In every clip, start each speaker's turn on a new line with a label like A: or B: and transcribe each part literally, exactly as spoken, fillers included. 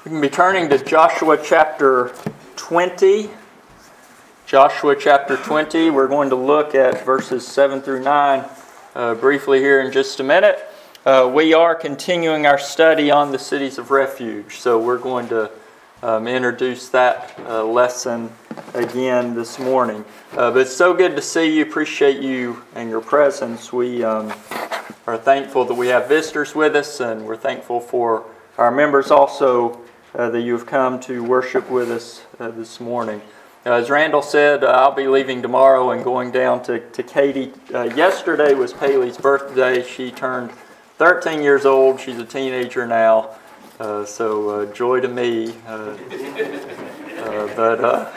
A: We can be turning to Joshua chapter twenty. Joshua chapter twenty. We're going to look at verses seven through nine uh, briefly here in just a minute. Uh, we are continuing our study on the cities of refuge, so we're going to um, introduce that uh, lesson again this morning. Uh, but it's so good to see you. Appreciate you and your presence. We um, are thankful that we have visitors with us, and we're thankful for our members also uh, that you have come to worship with us uh, this morning. Uh, as Randall said, uh, I'll be leaving tomorrow and going down to, to Katy. Uh, yesterday was Paley's birthday. She turned thirteen years old. She's a teenager now. Uh, so uh, joy to me. Uh, uh, but uh,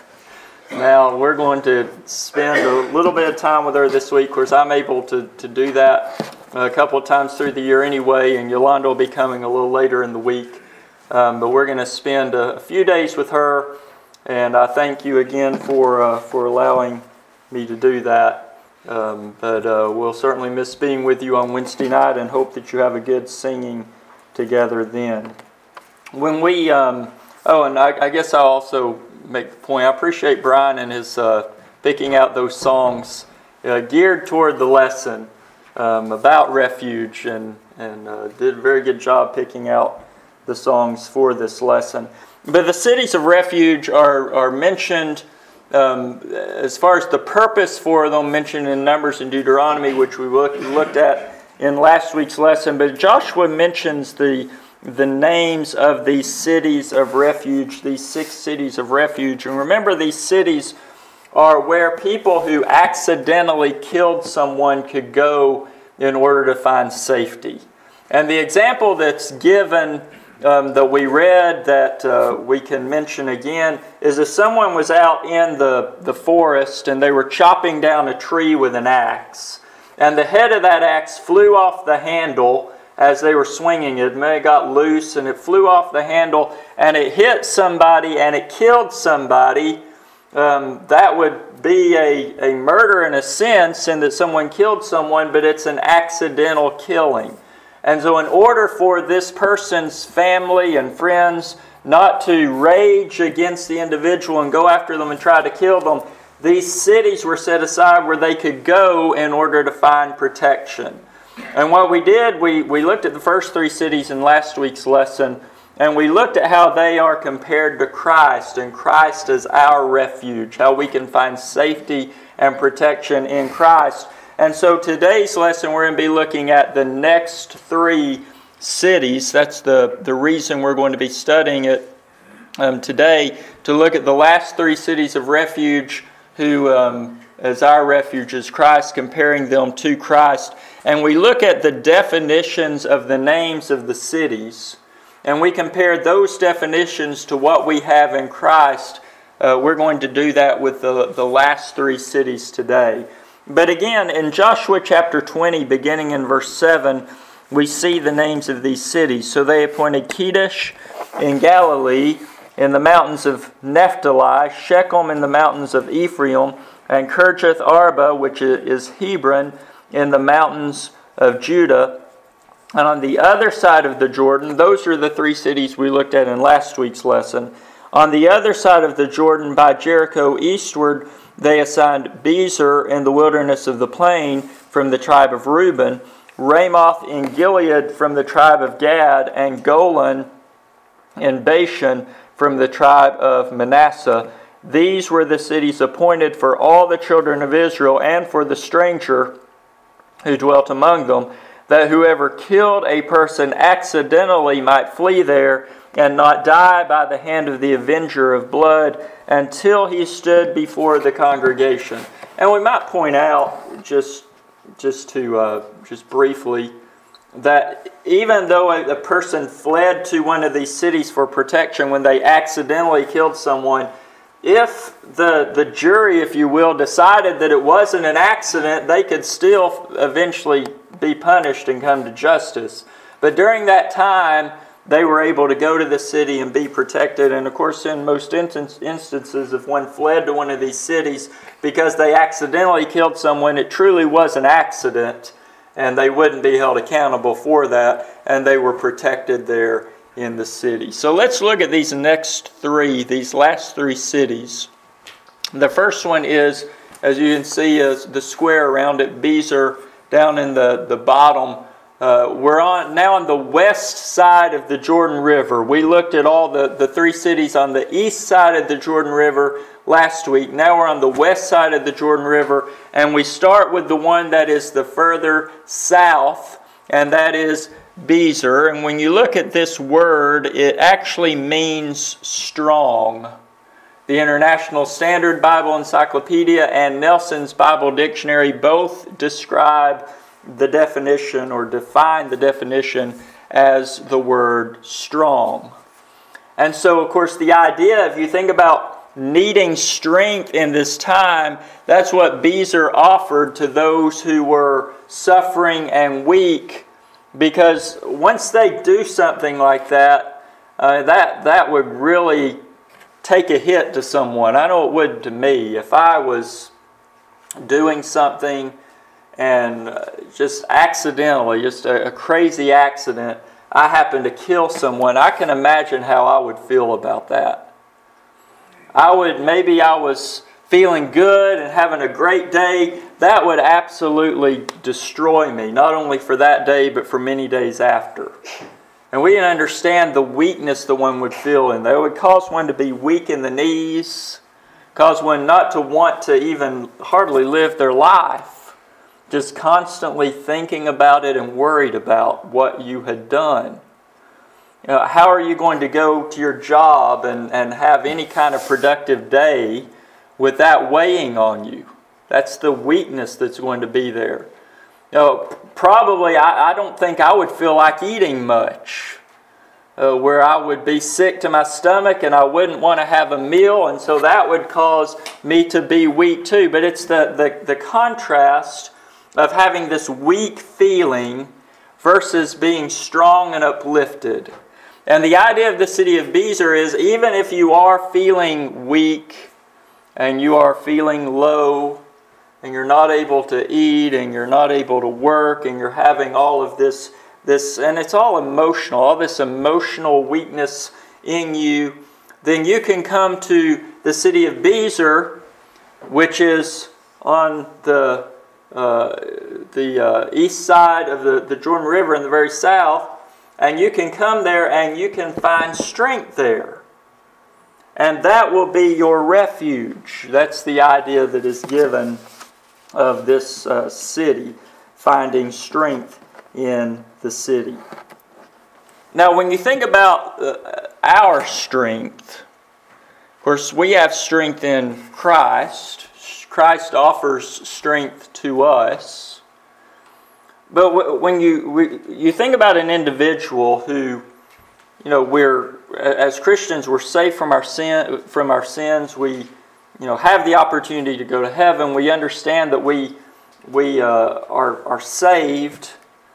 A: now we're going to spend a little bit of time with her this week. Of course, I'm able to, to do that a couple of times through the year anyway, and Yolanda will be coming a little later in the week. Um, but we're going to spend a, a few days with her, and I thank you again for uh, for allowing me to do that. Um, but uh, we'll certainly miss being with you on Wednesday night, and hope that you have a good singing together then. When we, um, oh, and I, I guess I'll also make the point, I appreciate Brian and his uh, picking out those songs uh, geared toward the lesson um, about refuge, and, and uh, did a very good job picking out the songs for this lesson. But the cities of refuge are, are mentioned um, as far as the purpose for them, mentioned in Numbers and Deuteronomy, which we look, looked at in last week's lesson. But Joshua mentions the, the names of these cities of refuge, these six cities of refuge. And remember, these cities are where people who accidentally killed someone could go in order to find safety. And the example that's given Um, that we read that uh, we can mention again is if someone was out in the, the forest and they were chopping down a tree with an axe, and the head of that axe flew off the handle as they were swinging it. It may have got loose and it flew off the handle and it hit somebody and it killed somebody. Um, that would be a, a murder in a sense, in that someone killed someone, but it's an accidental killing. And so in order for this person's family and friends not to rage against the individual and go after them and try to kill them, these cities were set aside where they could go in order to find protection. And what we did, we, we looked at the first three cities in last week's lesson, and we looked at how they are compared to Christ, and Christ is our refuge, how we can find safety and protection in Christ. And so today's lesson, we're going to be looking at the next three cities. That's the, the reason we're going to be studying it um, today, to look at the last three cities of refuge, who, um, as our refuge is Christ, comparing them to Christ. And we look at the definitions of the names of the cities, and we compare those definitions to what we have in Christ. Uh, we're going to do that with the, the last three cities today. But again, in Joshua chapter twenty, beginning in verse seven, we see the names of these cities. So they appointed Kedesh in Galilee, in the mountains of Naphtali, Shechem in the mountains of Ephraim, and Kirjath Arba, which is Hebron, in the mountains of Judah. And on the other side of the Jordan, those are the three cities we looked at in last week's lesson. On the other side of the Jordan, by Jericho eastward, they assigned Bezer in the wilderness of the plain from the tribe of Reuben, Ramoth in Gilead from the tribe of Gad, and Golan in Bashan from the tribe of Manasseh. These were the cities appointed for all the children of Israel and for the stranger who dwelt among them, that whoever killed a person accidentally might flee there and not die by the hand of the avenger of blood until he stood before the congregation. And we might point out, just just to uh, just briefly, that even though a, a person fled to one of these cities for protection when they accidentally killed someone, if the, the jury, if you will, decided that it wasn't an accident, they could still eventually be punished and come to justice. But during that time, they were able to go to the city and be protected. And of course, in most instances, if one fled to one of these cities because they accidentally killed someone, it truly was an accident, and they wouldn't be held accountable for that, and they were protected there in the city. So let's look at these next three, these last three cities. The first one is, as you can see, is the square around it, Bezer, down in the, the bottom. Uh, we're on now on the west side of the Jordan River. We looked at all the, the three cities on the east side of the Jordan River last week. Now we're on the west side of the Jordan River, and we start with the one that is the further south, and that is Bezer. And when you look at this word, it actually means strong. The International Standard Bible Encyclopedia and Nelson's Bible Dictionary both describe the definition or define the definition as the word strong. And so, of course, the idea, if you think about needing strength in this time, that's what Bezer offered to those who were suffering and weak, because once they do something like that, uh, that that would really take a hit to someone. I know it would to me. If I was doing something and just accidentally, just a, a crazy accident, I happen to kill someone, I can imagine how I would feel about that. I would, maybe I was feeling good and having a great day, that would absolutely destroy me, not only for that day, but for many days after. And we can understand the weakness that one would feel in there. It would cause one to be weak in the knees, cause one not to want to even hardly live their life, just constantly thinking about it and worried about what you had done. You know, how are you going to go to your job and, and have any kind of productive day with that weighing on you? That's the weakness that's going to be there. You know, probably I, I don't think I would feel like eating much, uh, where I would be sick to my stomach and I wouldn't want to have a meal, and so that would cause me to be weak too. But it's the, the, the contrast of having this weak feeling versus being strong and uplifted. And the idea of the city of Bezer is, even if you are feeling weak and you are feeling low and you're not able to eat and you're not able to work and you're having all of this, this and it's all emotional, all this emotional weakness in you, then you can come to the city of Bezer, which is on the uh, the uh, east side of the, the Jordan River in the very south, and you can come there and you can find strength there. And that will be your refuge. That's the idea that is given of this uh, city, finding strength in the city. Now, when you think about uh, our strength, of course, we have strength in Christ. Christ offers strength to us. But when you you think about an individual who, you know, we're as Christians, we're safe from our sin from our sins. We, you know, have the opportunity to go to heaven. We understand that we we uh, are are saved.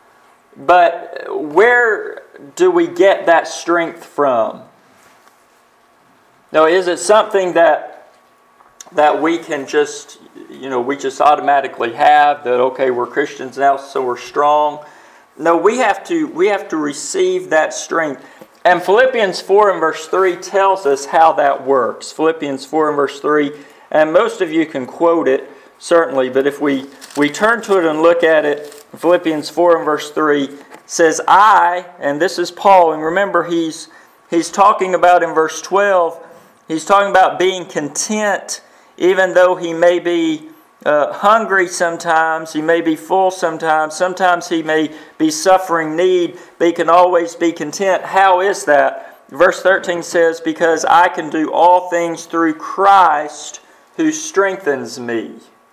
A: But where do we get that strength from? Now, is it something that that we can just, you know, we just automatically have, that, okay, we're Christians now, so we're strong? No, we have to we have to receive that strength. And Philippians four and verse three tells us how that works. Philippians four and verse three, and most of you can quote it, certainly, but if we, we turn to it and look at it, Philippians four and verse three says, I, and this is Paul, and remember he's he's talking about in verse twelve, he's talking about being content even though he may be uh, hungry sometimes, he may be full sometimes, sometimes he may be suffering need, but he can always be content. How is that? Verse thirteen says, because I can do all things through Christ who strengthens me.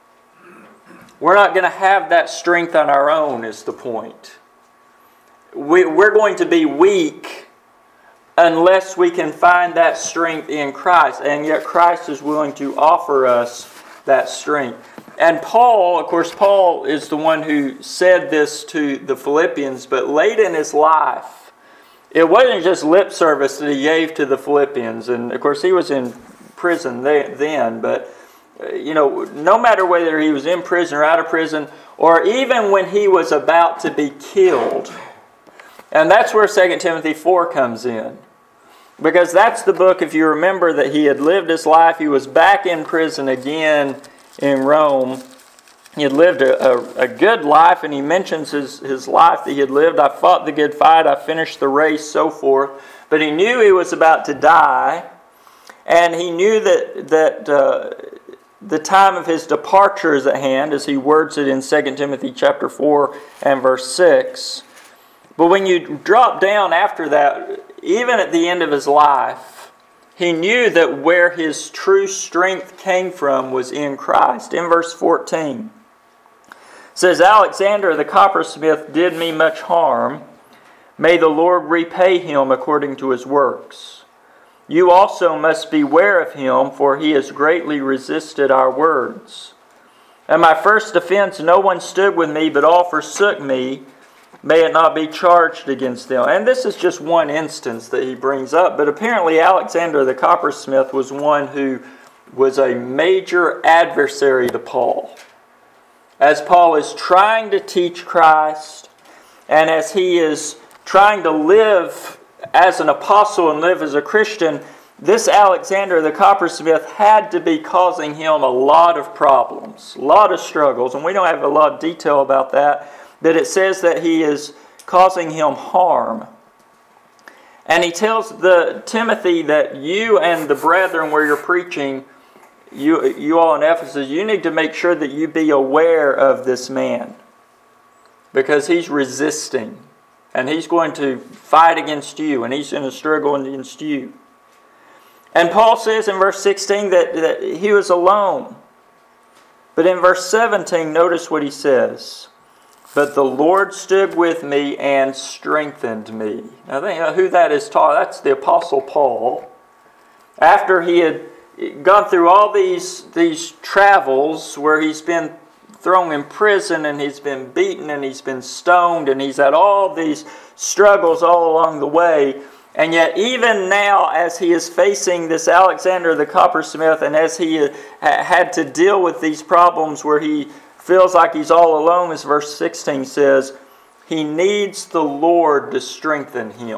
A: We're not going to have that strength on our own, is the point. We, we're going to be weak unless we can find that strength in Christ. And yet Christ is willing to offer us that strength. And Paul, of course, Paul is the one who said this to the Philippians, but late in his life, it wasn't just lip service that he gave to the Philippians. And of course, he was in prison then, but you know, no matter whether he was in prison or out of prison, or even when he was about to be killed, And that's where Second Timothy four comes in. Because that's the book, if you remember, that he had lived his life. He was back in prison again in Rome. He had lived a, a, a good life, and he mentions his, his life that he had lived. I fought the good fight, I finished the race, so forth. But he knew he was about to die, and he knew that, that uh, the time of his departure is at hand, as he words it in Second Timothy chapter four and verse six. But when you drop down after that, even at the end of his life, he knew that where his true strength came from was in Christ. In verse fourteen, it says, Alexander the coppersmith did me much harm. May the Lord repay him according to his works. You also must beware of him, for he has greatly resisted our words. At my first defense no one stood with me, but all forsook me. May it not be charged against them. And this is just one instance that he brings up. But apparently Alexander the coppersmith was one who was a major adversary to Paul. As Paul is trying to teach Christ, and as he is trying to live as an apostle and live as a Christian, this Alexander the coppersmith had to be causing him a lot of problems, a lot of struggles. And we don't have a lot of detail about that. That it says that he is causing him harm. And he tells the Timothy that you and the brethren where you're preaching, you, you all in Ephesus, you need to make sure that you be aware of this man. Because he's resisting. And he's going to fight against you. And he's going to struggle against you. And Paul says in verse sixteen that, that he was alone. But in verse seventeen, notice what he says. But the Lord stood with me and strengthened me. Now think who that is taught. That's the Apostle Paul. After he had gone through all these, these travels where he's been thrown in prison and he's been beaten and he's been stoned and he's had all these struggles all along the way. And yet even now as he is facing this Alexander the coppersmith and as he had to deal with these problems where he feels like he's all alone, as verse sixteen says, he needs the Lord to strengthen him.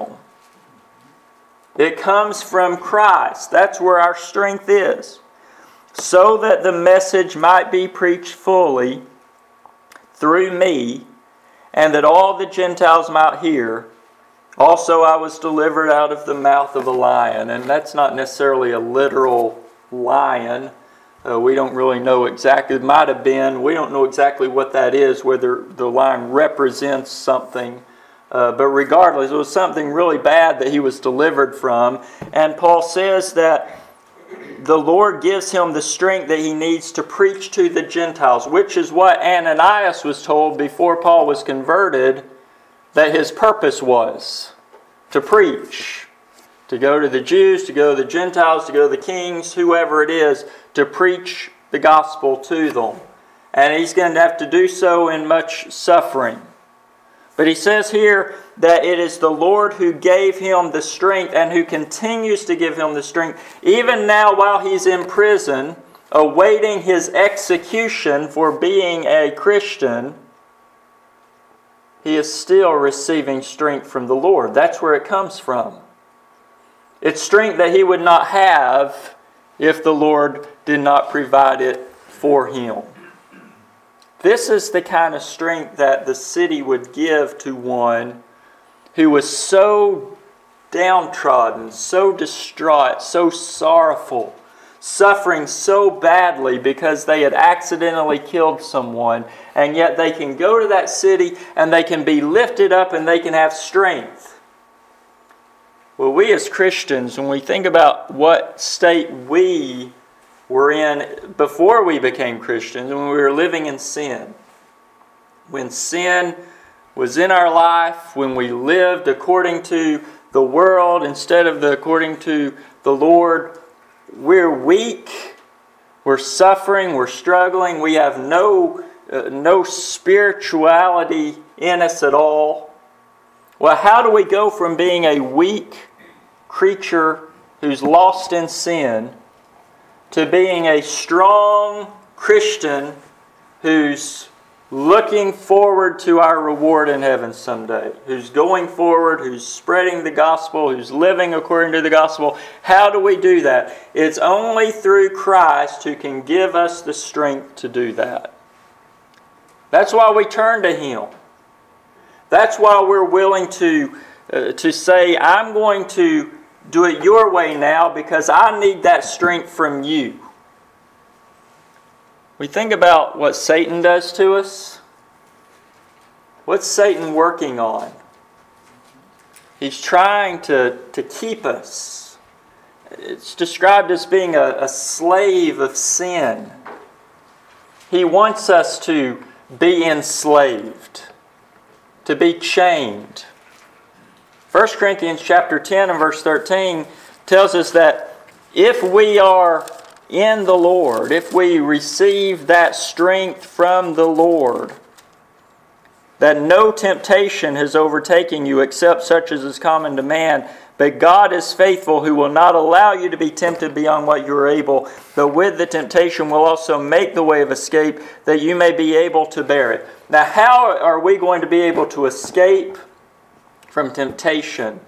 A: It comes from Christ. That's where our strength is. So that the message might be preached fully through me, and that all the Gentiles might hear. Also I was delivered out of the mouth of a lion. And that's not necessarily a literal lion. Uh, we don't really know exactly. It might have been. We don't know exactly what that is, whether the lion represents something. Uh, but regardless, it was something really bad that he was delivered from. And Paul says that the Lord gives him the strength that he needs to preach to the Gentiles, which is what Ananias was told before Paul was converted that his purpose was, to preach. To go to the Jews, to go to the Gentiles, to go to the kings, whoever it is, to preach the gospel to them. And he's going to have to do so in much suffering. But he says here that it is the Lord who gave him the strength and who continues to give him the strength. Even now while he's in prison, awaiting his execution for being a Christian, he is still receiving strength from the Lord. That's where it comes from. It's strength that he would not have if the Lord did not provide it for him. This is the kind of strength that the city would give to one who was so downtrodden, so distraught, so sorrowful, suffering so badly because they had accidentally killed someone, and yet they can go to that city and they can be lifted up and they can have strength. Well, we as Christians, when we think about what state we were in before we became Christians, when we were living in sin, when sin was in our life, when we lived according to the world instead of the according to the Lord, we're weak, we're suffering, we're struggling, we have no, uh, no spirituality in us at all. Well, how do we go from being a weak creature who's lost in sin to being a strong Christian who's looking forward to our reward in heaven someday, who's going forward, who's spreading the gospel, who's living according to the gospel. How do we do that? It's only through Christ who can give us the strength to do that. That's why we turn to Him. That's why we're willing to, uh, to say, I'm going to do it your way now because I need that strength from you. We think about what Satan does to us. What's Satan working on? He's trying to, to keep us. It's described as being a, a slave of sin. He wants us to be enslaved, to be chained. First Corinthians chapter ten and verse thirteen tells us that if we are in the Lord, if we receive that strength from the Lord, that no temptation has overtaken you except such as is common to man, but God is faithful, who will not allow you to be tempted beyond what you are able, but with the temptation will also make the way of escape, that you may be able to bear it. Now, how are we going to be able to escape from temptation?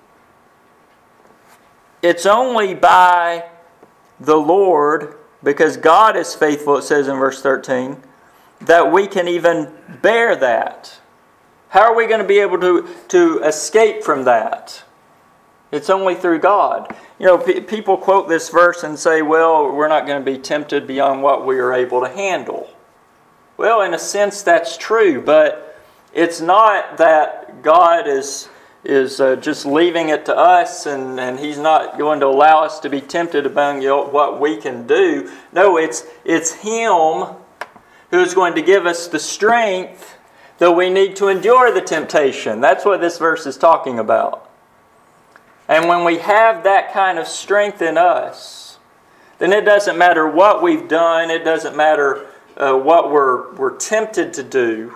A: It's only by the Lord, because God is faithful, it says in verse thirteen, that we can even bear that. How are we going to be able to, to escape from that? It's only through God. You know, p- people quote this verse and say, well, we're not going to be tempted beyond what we are able to handle. Well, in a sense, that's true, but it's not that God is is uh, just leaving it to us and, and He's not going to allow us to be tempted among you know, what we can do. No, it's, it's Him who's going to give us the strength that we need to endure the temptation. That's what this verse is talking about. And when we have that kind of strength in us, then it doesn't matter what we've done, it doesn't matter uh, what we're, we're tempted to do,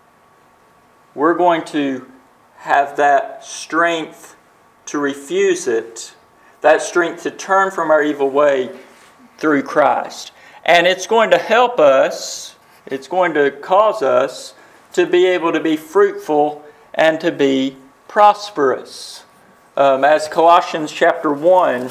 A: we're going to have that strength to refuse it, that strength to turn from our evil way through Christ. And it's going to help us, it's going to cause us to be able to be fruitful and to be prosperous. Um, as Colossians chapter one,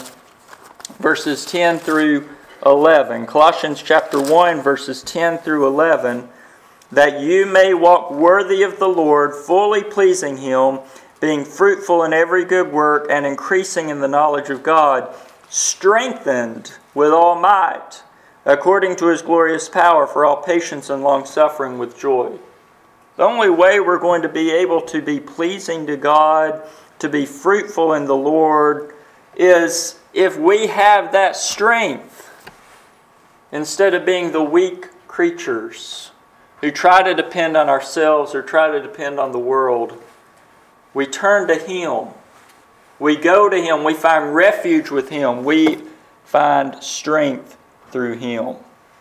A: verses ten through eleven. Colossians chapter one, verses ten through eleven. That you may walk worthy of the Lord, fully pleasing Him, being fruitful in every good work and increasing in the knowledge of God, strengthened with all might, according to His glorious power, for all patience and long-suffering with joy. The only way we're going to be able to be pleasing to God, to be fruitful in the Lord, is if we have that strength, instead of being the weak creatures who try to depend on ourselves or try to depend on the world. We turn to Him. We go to Him. We find refuge with Him. We find strength through Him.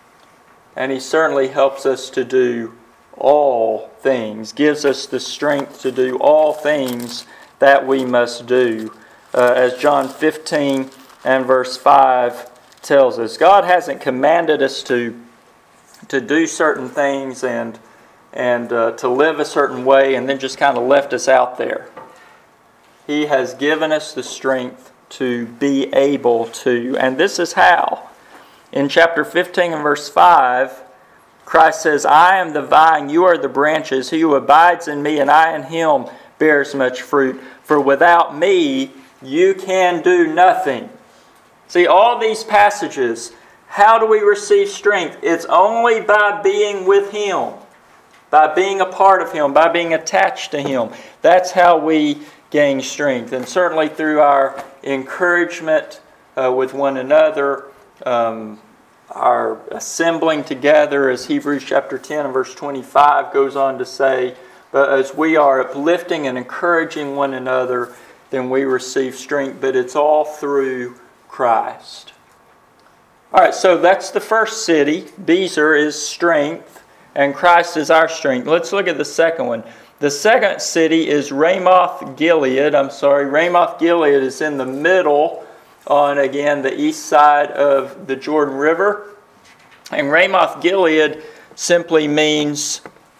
A: And He certainly helps us to do all things, gives us the strength to do all things that we must do. Uh, as John fifteen and verse five tells us, God hasn't commanded us to to do certain things and and uh, to live a certain way and then just kind of left us out there. He has given us the strength to be able to. And this is how. In chapter fifteen and verse five, Christ says, I am the vine, you are the branches. He who abides in me and I in him bears much fruit. For without me, you can do nothing. See, all these passages, how do we receive strength? It's only by being with Him, by being a part of Him, by being attached to Him. That's how we gain strength. And certainly through our encouragement uh, with one another, um, our assembling together, as Hebrews chapter ten and verse twenty-five goes on to say, but as we are uplifting and encouraging one another, then we receive strength. But it's all through Christ. All right, so that's the first city. Bezer is strength, and Christ is our strength. Let's look at the second one. The second city is Ramoth Gilead. I'm sorry, Ramoth Gilead is in the middle on, again, the east side of the Jordan River. And Ramoth Gilead simply means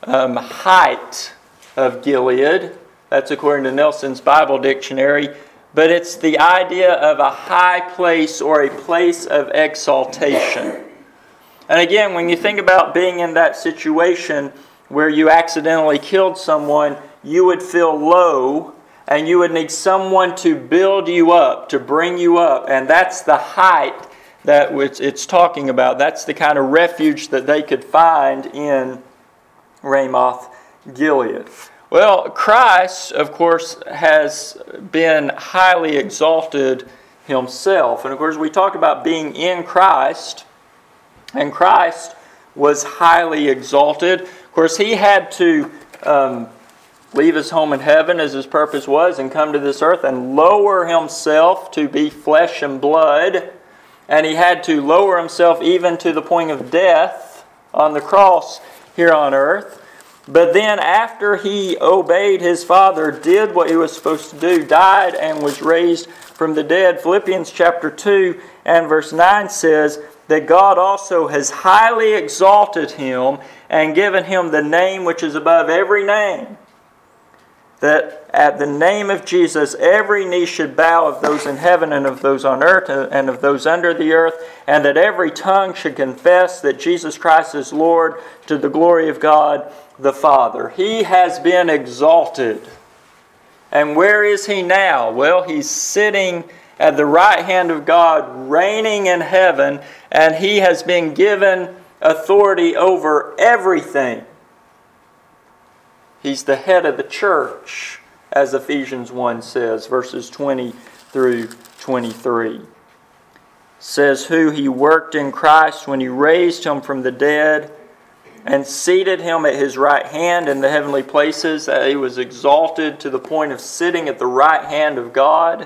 A: um, height of Gilead. That's according to Nelson's Bible Dictionary. But it's the idea of a high place or a place of exaltation. And again, when you think about being in that situation where you accidentally killed someone, you would feel low and you would need someone to build you up, to bring you up. And that's the height that it's talking about. That's the kind of refuge that they could find in Ramoth Gilead. Well, Christ, of course, has been highly exalted himself. And of course, we talk about being in Christ, and Christ was highly exalted. Of course, he had to um, leave his home in heaven, as his purpose was, and come to this earth and lower himself to be flesh and blood. And he had to lower himself even to the point of death on the cross here on earth. But then after he obeyed his Father, did what he was supposed to do, died and was raised from the dead, Philippians chapter two and verse nine says that God also has highly exalted him and given him the name which is above every name, that at the name of Jesus every knee should bow, of those in heaven and of those on earth and of those under the earth, and that every tongue should confess that Jesus Christ is Lord, to the glory of God the Father. He has been exalted. And where is he now? Well, he's sitting at the right hand of God, reigning in heaven, and he has been given authority over everything. He's the head of the church, as Ephesians one says, verses twenty through twenty-three. Says, who he worked in Christ when he raised him from the dead and seated him at his right hand in the heavenly places, that he was exalted to the point of sitting at the right hand of God.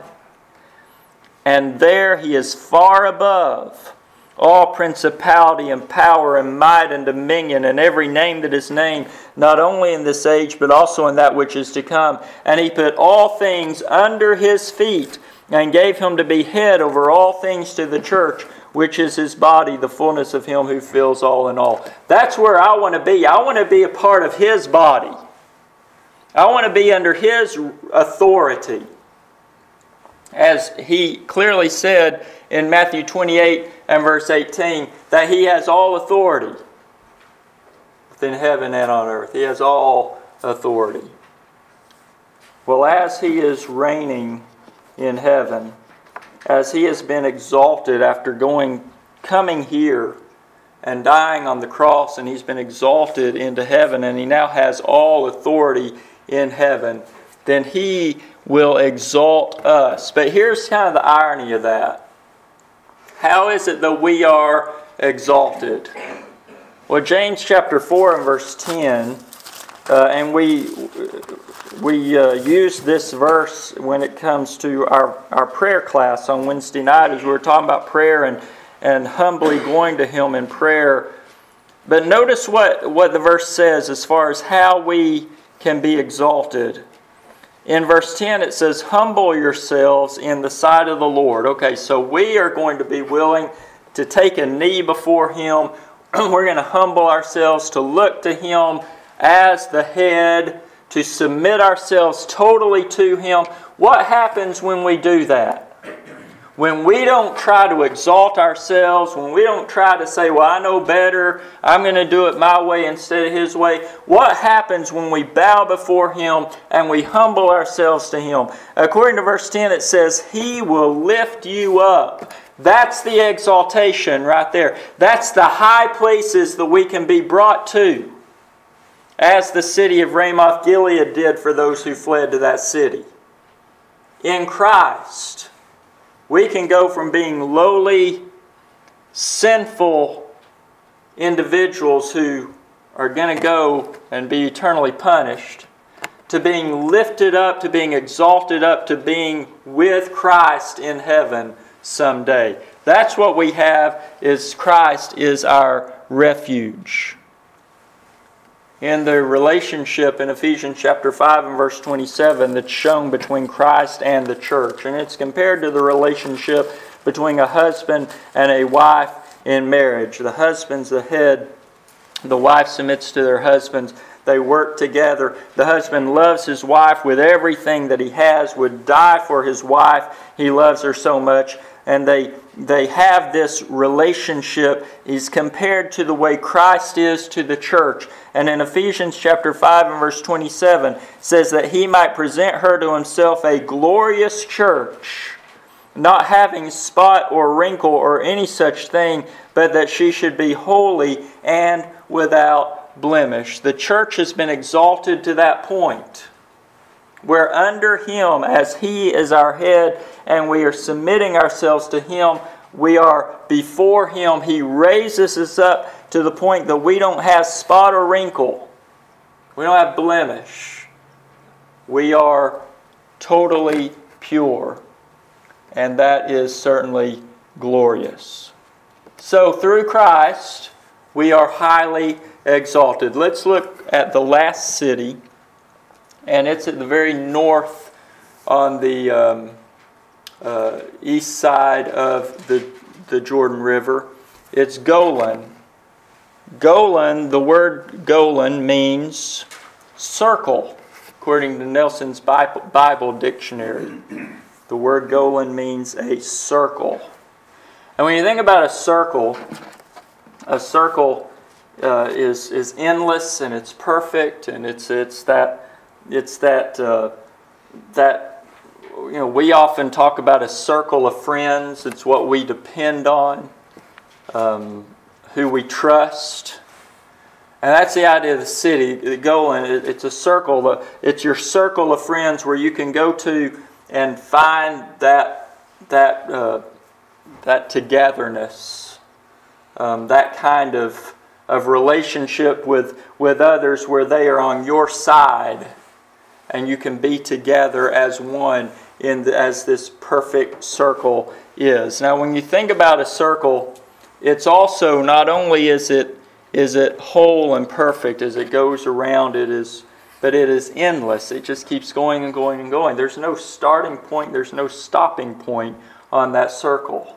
A: And there he is far above all principality and power and might and dominion and every name that is named, not only in this age but also in that which is to come. And he put all things under his feet and gave him to be head over all things to the church, which is his body, the fullness of him who fills all in all. That's where I want to be. I want to be a part of his body. I want to be under his authority. As he clearly said in Matthew twenty-eight and verse eighteen, that he has all authority within heaven and on earth. He has all authority. Well, as he is reigning in heaven, as he has been exalted after going, coming here and dying on the cross, and he's been exalted into heaven, and he now has all authority in heaven, then he will exalt us. But here's kind of the irony of that. How is it that we are exalted? Well, James chapter four and verse ten, uh, and we we uh, use this verse when it comes to our, our prayer class on Wednesday night, as we were talking about prayer and, and humbly going to him in prayer. But notice what, what the verse says as far as how we can be exalted. In verse ten it says, humble yourselves in the sight of the Lord. Okay, so we are going to be willing to take a knee before him. We're going to humble ourselves to look to him as the head, to submit ourselves totally to him. What happens when we do that? When we don't try to exalt ourselves, when we don't try to say, well, I know better, I'm going to do it my way instead of his way. What happens when we bow before him and we humble ourselves to him? According to verse ten, it says, he will lift you up. That's the exaltation right there. That's the high places that we can be brought to, as the city of Ramoth Gilead did for those who fled to that city. In Christ, we can go from being lowly, sinful individuals who are going to go and be eternally punished, to being lifted up, to being exalted up, to being with Christ in heaven someday. That's what we have, is Christ is our refuge. In the relationship in Ephesians chapter five and verse twenty-seven that's shown between Christ and the church. And it's compared to the relationship between a husband and a wife in marriage. The husband's the head, the wife submits to their husbands. They work together. The husband loves his wife with everything that he has, would die for his wife. He loves her so much. And they they have this relationship is compared to the way Christ is to the church. And in Ephesians chapter five and verse twenty-seven says that he might present her to himself a glorious church, not having spot or wrinkle or any such thing, but that she should be holy and without blemish. The church has been exalted to that point. We're under Him as He is our head, and we are submitting ourselves to Him. We are before Him. He raises us up to the point that we don't have spot or wrinkle. We don't have blemish. We are totally pure. And that is certainly glorious. So through Christ, we are highly exalted. Let's look at the last city. And it's at the very north on the um, uh, east side of the, the Jordan River. It's Golan. Golan, the word Golan means circle, according to Nelson's Bible, Bible dictionary. The word Golan means a circle. And when you think about a circle, a circle uh, is, is endless and it's perfect, and it's it's that It's that, uh, that, you know, we often talk about a circle of friends. It's what we depend on, um, who we trust. And that's the idea of the city. Golan, it's a circle. It's your circle of friends where you can go to and find that, that, uh, that togetherness, um, that kind of, of relationship with, with others where they are on your side. And you can be together as one in the, as this perfect circle is. Now, when you think about a circle, it's also not only is it is it whole and perfect as it goes around, it is, but it is endless. It just keeps going and going and going. There's no starting point. There's no stopping point on that circle.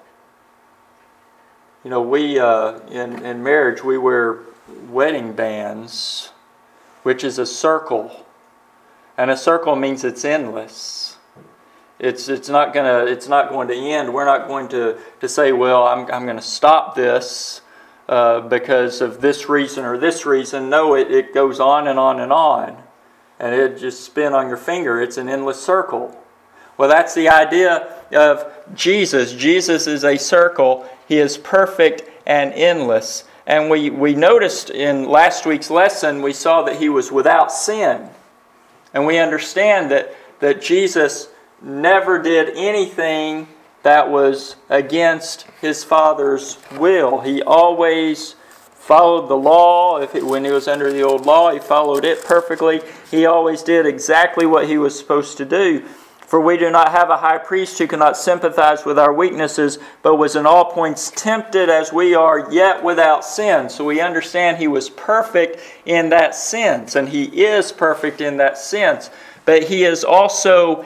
A: You know, we uh, in in marriage we wear wedding bands, which is a circle. And a circle means it's endless. It's it's not gonna it's not going to end. We're not going to, to say, well, I'm I'm going to stop this uh, because of this reason or this reason. No, it, it goes on and on and on, and it just spin on your finger. It's an endless circle. Well, that's the idea of Jesus. Jesus is a circle. He is perfect and endless. And we we noticed in last week's lesson, we saw that He was without sin. And we understand that, that Jesus never did anything that was against His Father's will. He always followed the law. If it, when He was under the old law, He followed it perfectly. He always did exactly what He was supposed to do. For we do not have a high priest who cannot sympathize with our weaknesses, but was in all points tempted as we are, yet without sin. So we understand He was perfect in that sense, and He is perfect in that sense. But He is also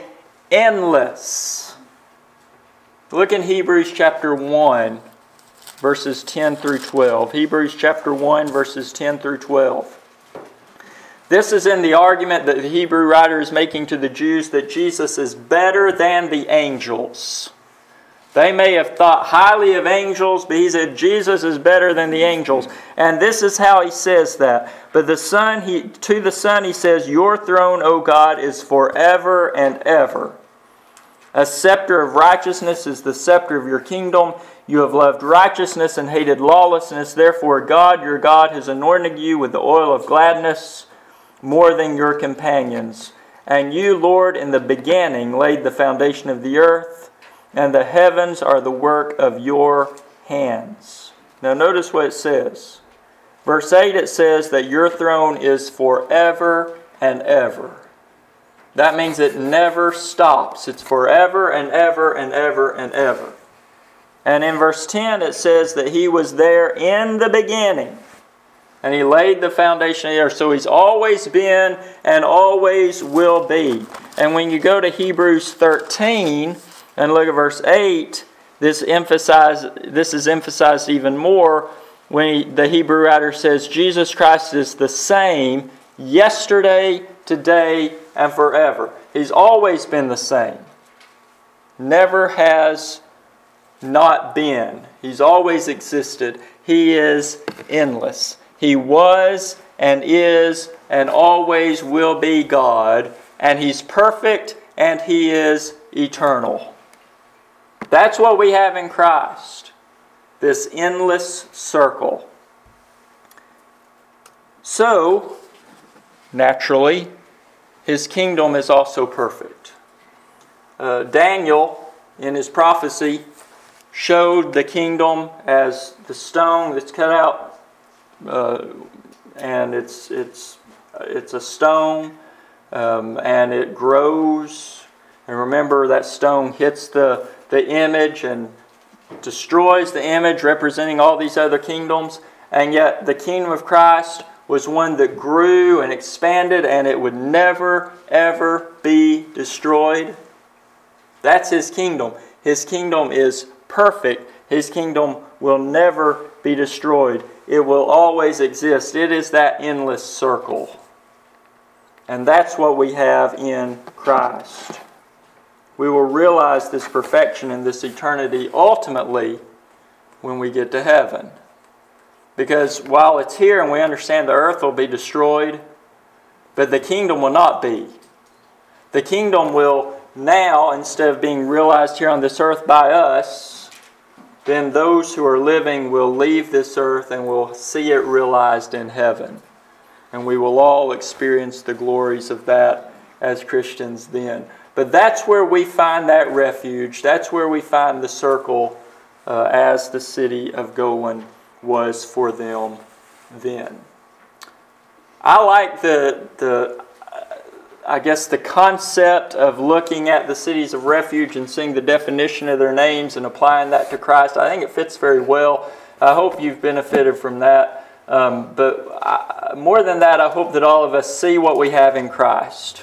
A: endless. Look in Hebrews chapter one, verses ten through twelve. Hebrews chapter one, verses ten through twelve. This is in the argument that the Hebrew writer is making to the Jews that Jesus is better than the angels. They may have thought highly of angels, but he said Jesus is better than the angels. And this is how he says that. But the Son, he, to the Son he says, your throne, O God, is forever and ever. A scepter of righteousness is the scepter of your kingdom. You have loved righteousness and hated lawlessness. Therefore God, your God, has anointed you with the oil of gladness more than your companions. And you, Lord, in the beginning laid the foundation of the earth, and the heavens are the work of your hands. Now notice what it says. Verse eight, it says that your throne is forever and ever. That means it never stops. It's forever and ever and ever and ever. And in verse ten, it says that He was there in the beginning. And He laid the foundation of the earth. So He's always been and always will be. And when you go to Hebrews thirteen and look at verse eight, this emphasize, this is emphasized even more when he, the Hebrew writer says, Jesus Christ is the same yesterday, today, and forever. He's always been the same. Never has not been. He's always existed. He is endless. He was and is and always will be God. And He's perfect and He is eternal. That's what we have in Christ. This endless circle. So, naturally, His kingdom is also perfect. Uh, Daniel, in his prophecy, showed the kingdom as the stone that's cut out, uh, and it's it's it's a stone, um, and it grows. And remember, that stone hits the the image and destroys the image, representing all these other kingdoms. And yet, the kingdom of Christ was one that grew and expanded, and it would never, ever be destroyed. That's His kingdom. His kingdom is perfect. His kingdom will never be destroyed. It will always exist. It is that endless circle. And that's what we have in Christ. We will realize this perfection and this eternity ultimately when we get to heaven. Because while it's here and we understand the earth will be destroyed, but the kingdom will not be. The kingdom will now, instead of being realized here on this earth by us, then those who are living will leave this earth and will see it realized in heaven. And we will all experience the glories of that as Christians then. But that's where we find that refuge. That's where we find the circle uh, as the city of Golan was for them then. I like the the I guess the concept of looking at the cities of refuge and seeing the definition of their names and applying that to Christ. I think it fits very well. I hope you've benefited from that. Um, but I, more than that, I hope that all of us see what we have in Christ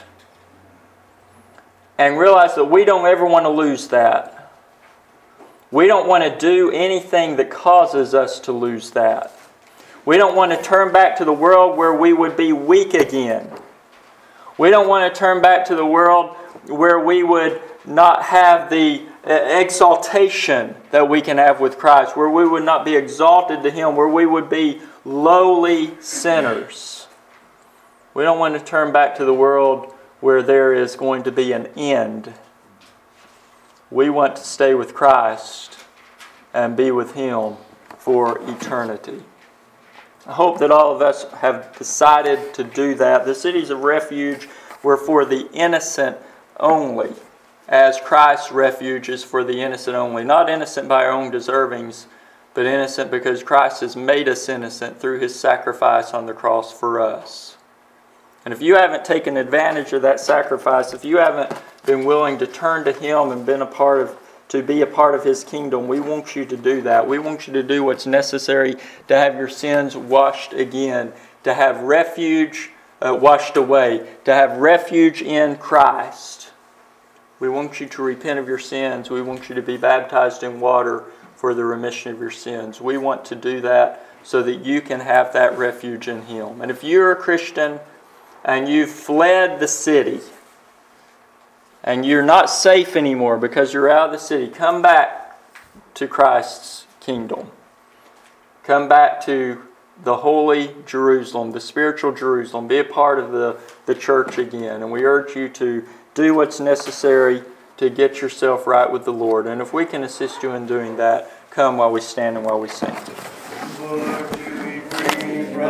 A: and realize that we don't ever want to lose that. We don't want to do anything that causes us to lose that. We don't want to turn back to the world where we would be weak again. We don't want to turn back to the world where we would not have the exaltation that we can have with Christ, where we would not be exalted to Him, where we would be lowly sinners. We don't want to turn back to the world where there is going to be an end. We want to stay with Christ and be with Him for eternity. I hope that all of us have decided to do that. The cities of refuge were for the innocent only, as Christ's refuge is for the innocent only. Not innocent by our own deservings, but innocent because Christ has made us innocent through His sacrifice on the cross for us. And if you haven't taken advantage of that sacrifice, if you haven't been willing to turn to Him and been a part of to be a part of His kingdom, we want you to do that. We want you to do what's necessary to have your sins washed again, to have refuge uh, washed away, to have refuge in Christ. We want you to repent of your sins. We want you to be baptized in water for the remission of your sins. We want to do that so that you can have that refuge in Him. And if you're a Christian and you've fled the city, and you're not safe anymore because you're out of the city, come back to Christ's kingdom. Come back to the holy Jerusalem, the spiritual Jerusalem. Be a part of the, the church again. And we urge you to do what's necessary to get yourself right with the Lord. And if we can assist you in doing that, come while we stand and while we sing.